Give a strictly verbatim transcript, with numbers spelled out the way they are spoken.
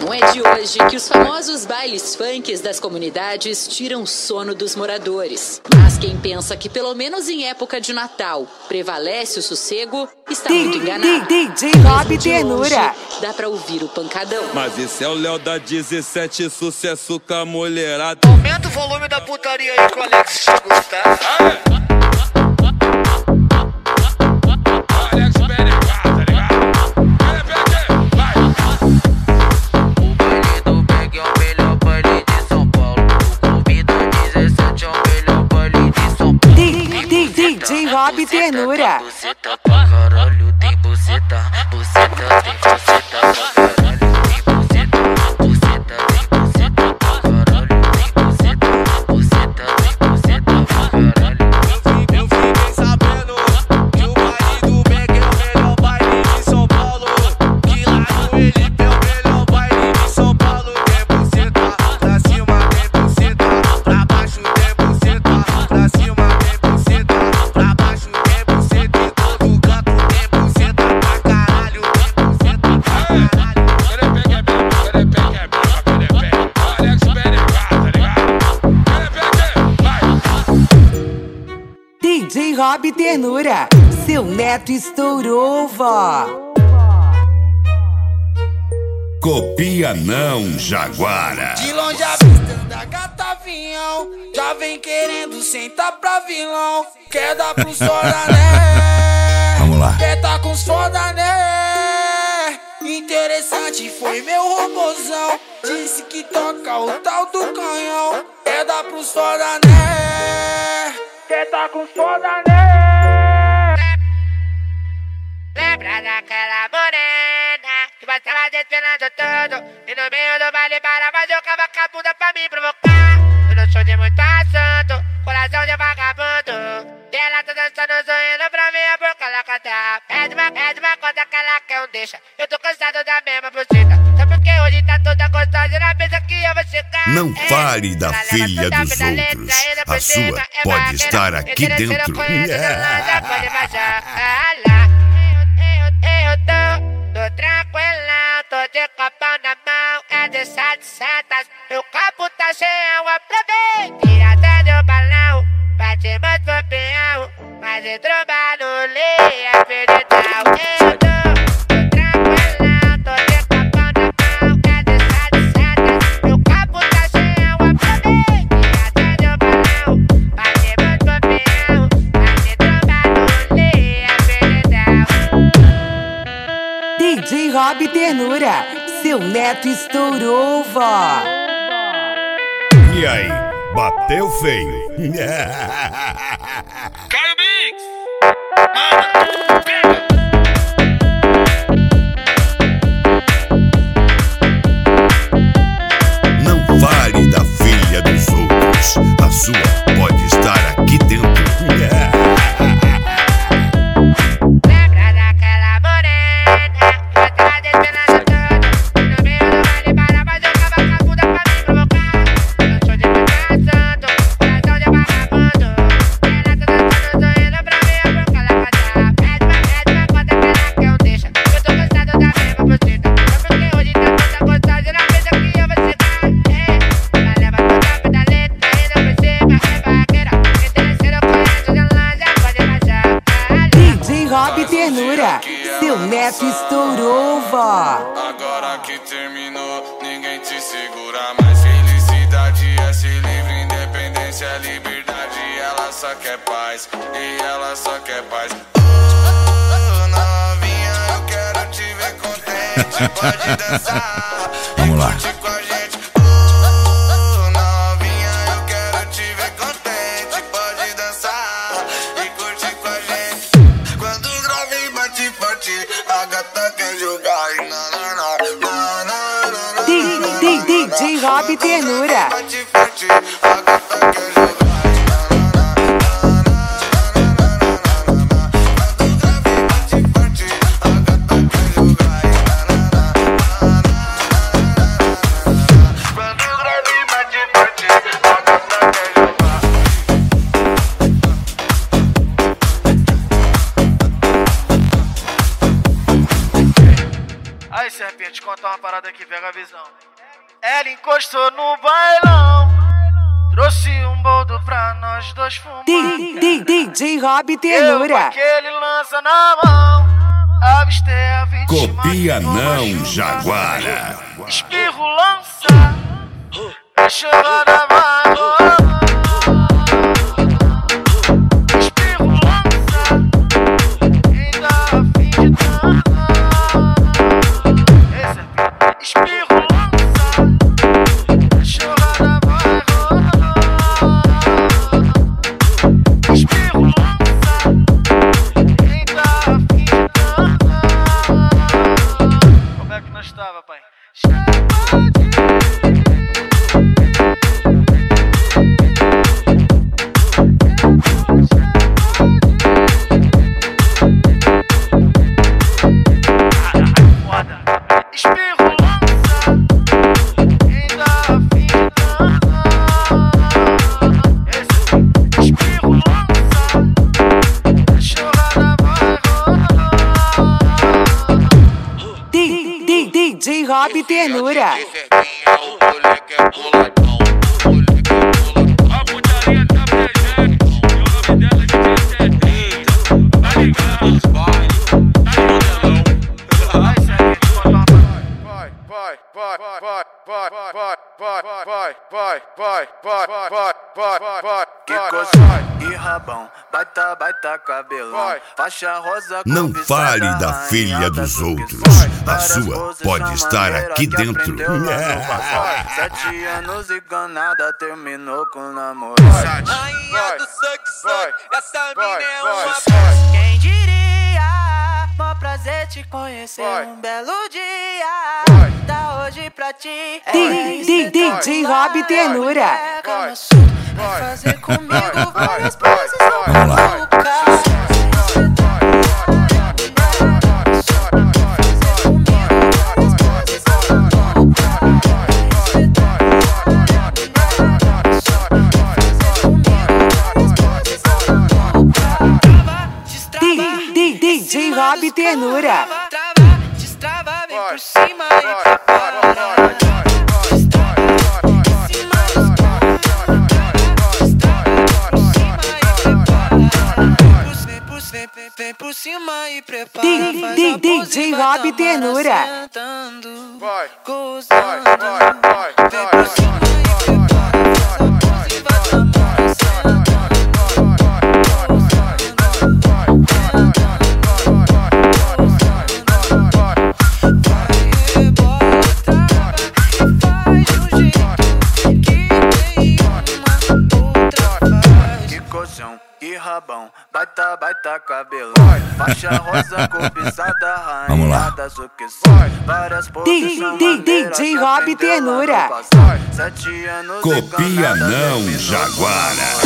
Não é de hoje que os famosos bailes funks das comunidades tiram o sono dos moradores. Mas quem pensa que pelo menos em época de Natal prevalece o sossego, está muito enganado. D J Rob Ternura. Dá pra ouvir o pancadão. Mas esse é o Léo da dezessete, sucesso com a mulherada. Aumenta o volume da putaria aí que o Alex chegou, tá? Ah. D J Rob Ternura. Buceta pra caralho, tem buceta, buceta, tem buceta pra caralho, tem buceta, buceta, tem buceta pra caralho, tem buceta, buceta, tem buceta pra caralho. Eu fiquei sabendo que o baile do Beck é o melhor baile de São Paulo, que lá no Elipe é o melhor baile de São Paulo. Tem buceta, pra cima tem buceta, pra baixo tem buceta, pra cima tem buceta, pra baixo tem buceta, em todo canto tem buceta pra caralho, tem buceta pra caralho. D J Rob Ternura. Seu neto estourou, vó. Copia não, Jaguara. De longe a vista da gata avião, já vem querendo sentar pra vilão. Quer dar pros foda, né? Vamos lá. Quer tá com os foda, né? Interessante foi meu robozão, disse que toca o tal do canhão. Quer dar pros foda, né? Quer tá com os foda, né? Lembra daquela morena que passava desfilando tudo e no meio do baile parava, jogava com a bunda pra me provocar. Eu não sou de muito assunto, coração de vagabundo, e ela tá dançando, sorrindo pra mim, a boca ela cantar. Pede uma, pede uma conta que ela quer um deixa. Eu tô cansado da mesma buceta, só porque hoje tá toda gostosa e ela pensa que eu vou chegar. Não Ei, fale da ela filha leva dos toda a letra, outros. ainda por A cima sua é pode vaqueira. estar aqui Interesseiro, dentro. conhece, ela já pode baixar. Ah, lá. Eu tô, tô tranquilão, tô de copão na mão, é de sete setas, meu copo tá cheio, aproveita. Tira até do balão, bate muito pro peão, mas entrou barulho, é perdidão. Eu tô, tô tranquilão, tô de copão na mão, é de sete setas, meu copo tá cheio, aproveita. Tira até do balão, bate muito pro peão, mas entrou barulho, é perdidão. D J Rob Ternura. Seu neto estourou, vó. E aí, bateu feio. Caio Mix! Manda! Pega! Não fale da filha dos outros. A sua pode estar aqui dentro. Lembra daquela morena que passava desfilando tudo e no meio do baile parava, jogava com a bunda pra me provocar. Eu não sou de muito assunto, coração de vagabundo, e ela tá dançando, sorrindo pra mim, a boca ela cantar. Pede uma, pede uma conta que ela quer um deixa. Eu tô cansado da mesma buceta, só porque hoje tá toda gostosa e ela pensa que eu vou chegar. Ei, ela leva toda a vida letra, ainda por cima é vaqueira. Interesseiro, conhece, ela já pode baixar. D J Rob Ternura. Seu neto estourou, vó. Agora que terminou, ninguém te segura mais. Felicidade é ser livre, independência é liberdade. Ela só quer paz, e ela só quer paz. Oh, novinha, eu quero te ver contente. Pode dançar, Vamos lá. curte com a gente. Oh, novinha, eu quero te ver contente. Pode dançar e curte com a gente. Quando o grave bate forte, a gata quer jogar. Na, na, na, na, na, na, na. D D D J Rob Ternura. Bate forte, a gata quer jogar. Aí, serpente, contar uma parada. parada aqui, pega a visão. Ela encostou no bailão, trouxe um boldo pra nós dois fumar. D J Rob Ternura. Eu, que ele lança na mão, avistei a vítima. Copia não, Jaguara. Espirro lança, a chorada vai rolar. Espirro lança, quem dá a fim de dançar. Espirro lança, a chorada vai rolar. Espirro lança, quem dá a fim de dançar. Como é que nós tava, pai? Espirro lança, quem dá a fim de dançar. Espirro lança, a chorada vai rolar. D J Rob Ternura. A putaria tá presente, o nome dela é D J setenta. Tá ligado? Vai, tá ligado? Vai, vai, vai, vai, vai, vai, vai, vai, vai, vai, vai, vai, vai, vai, vai. Que coisa e rabão, baita, baita cabelão, faixa rosa. Não fale da filha dos outros. A sua pode estar aqui dentro. Sete anos e ganada, terminou com namoro. Rainha do suck suck, essa mina é uma. Quem diria? Mó prazer te conhecer um belo dia. Tá hoje pra ti. D J Rob Ternura. Vai fazer comigo várias poses. Vamos lá. D J Rob Ternura. Destrava, vem por cima e prepara. Vem por cima e prepara. D J Rob Ternura. Vai, vai, vai, vai, vem por cima e prepara. Que rabão, baita, baita cabelo, faixa rosa, cobiçada, rainha das oqueções, várias posições, D J Rob Ternura. Copia não, Jaguara.